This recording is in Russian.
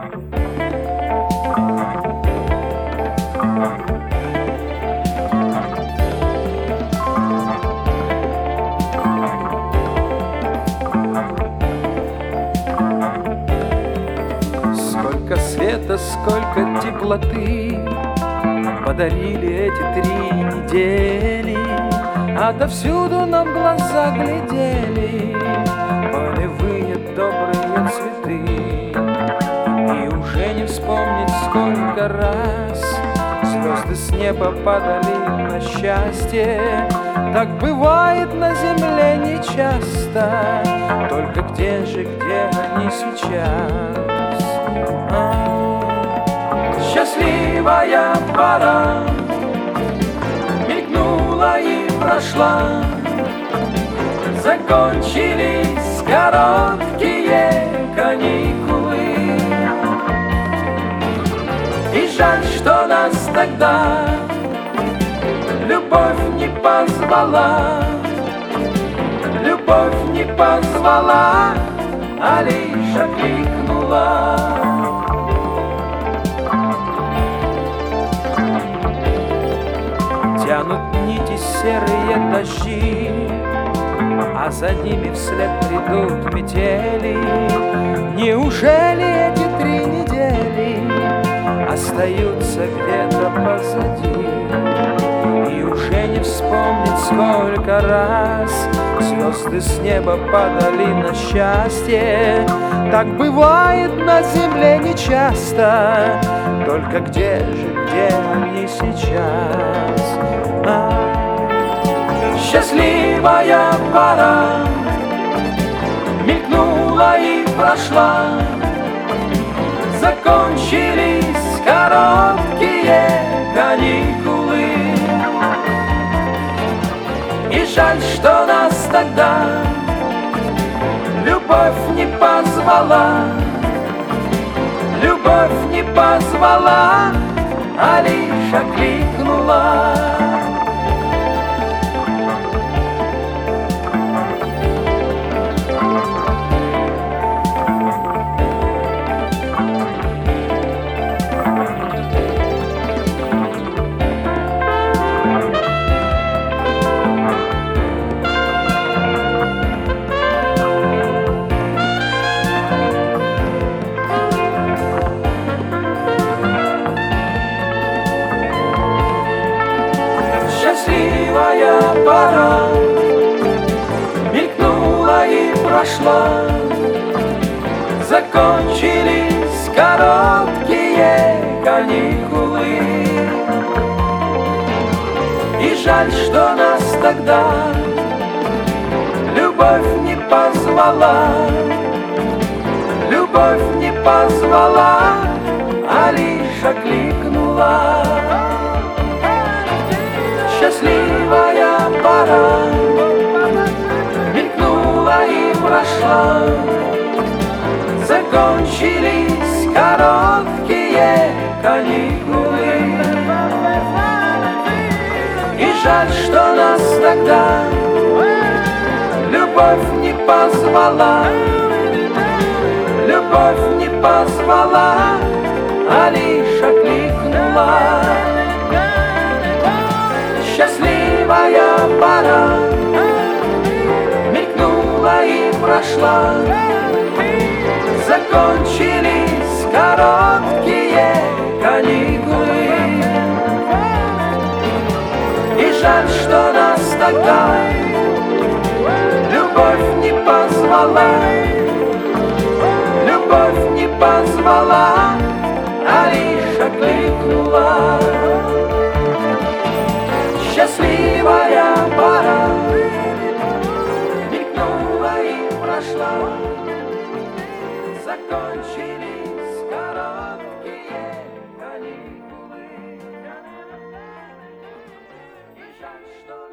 Сколько света, сколько теплоты подарили эти 3 недели. Отовсюду нам глаза глядели полевые добрые цветы. И уже не вспомнить, сколько раз звезды с неба падали на счастье. Так бывает на земле нечасто, только где же, где они сейчас? Счастливая пора мелькнула и прошла, закончились короткие каникулы. И жаль, что нас тогда любовь не позвала, любовь не позвала, а лишь окликнула. Тянут нити серые дожди, а за ними вслед придут метели. Неужели эти 3 недели остаются где-то позади? И уже не вспомнить, сколько раз звезды с неба падали на счастье. Так бывает на земле нечасто, только где же, где они сейчас? Счастливая пора мелькнула и прошла, закончились короткие каникулы. И жаль, что нас тогда любовь не позвала, любовь не позвала, а лишь окликнула. Счастливая пора мелькнула и прошла, закончились короткие каникулы. И жаль, что нас тогда любовь не позвала, любовь не позвала, а лишь окликнула. Счастливая пора мелькнула и прошла, закончились короткие каникулы. И жаль, что нас тогда любовь не позвала, любовь не позвала, а лишь окликнула. Счастливая пора мелькнула и прошла, закончились короткие каникулы. И жаль, что нас тогда любовь не позвала, любовь не позвала, а лишь окликнула. Счастливая пора мелькнула и прошла, закончились короткие каникулы. И жаль, что